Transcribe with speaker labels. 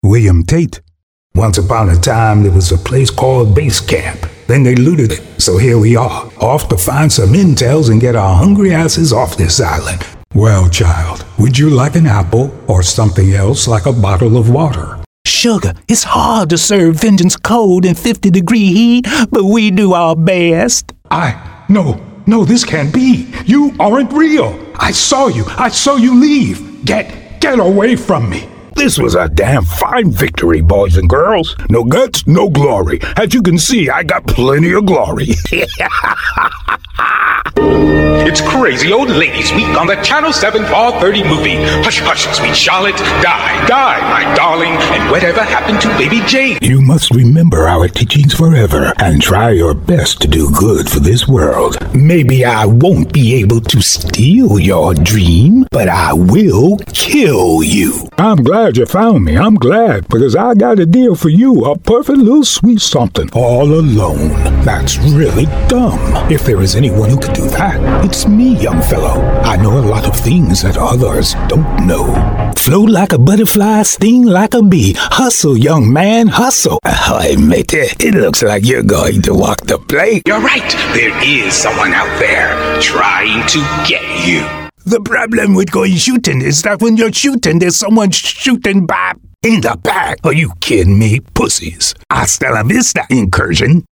Speaker 1: William Tate. Once upon a time, there was a place called Base Camp. Then they looted it, so here we are, off to find some intels and get our hungry asses off this island. Well, child, would you like an apple or something else like a bottle of water?
Speaker 2: Sugar, it's hard to serve vengeance cold in 50-degree heat, but we do our best.
Speaker 1: No, this can't be. You aren't real. I saw you leave. Get away from me.
Speaker 3: This was a damn fine victory, boys and girls. No guts, no glory. As you can see, I got plenty of glory.
Speaker 4: It's Crazy Old Ladies Week on the Channel 7 430 movie. Hush, hush, sweet Charlotte. Die, my darling. And whatever happened to Baby Jane?
Speaker 3: You must remember our teachings forever and try your best to do good for this world. Maybe I won't be able to steal your dream, but I will kill you.
Speaker 1: I'm glad you found me. I'm glad, because I got a deal for you, a perfect little sweet something.
Speaker 3: All alone. That's really dumb. If there is anyone who could do that, it's me, young fellow. I know a lot of things that others don't know. Float like a butterfly, sting like a bee. Hustle, young man, hustle. Ahoy, matey. It looks like you're going to walk the plank.
Speaker 4: You're right. There is someone out there trying to get you.
Speaker 2: The problem with going shooting is that when you're shooting, there's someone shooting back.
Speaker 3: In the back? Are you kidding me, pussies? Hasta la vista, incursion.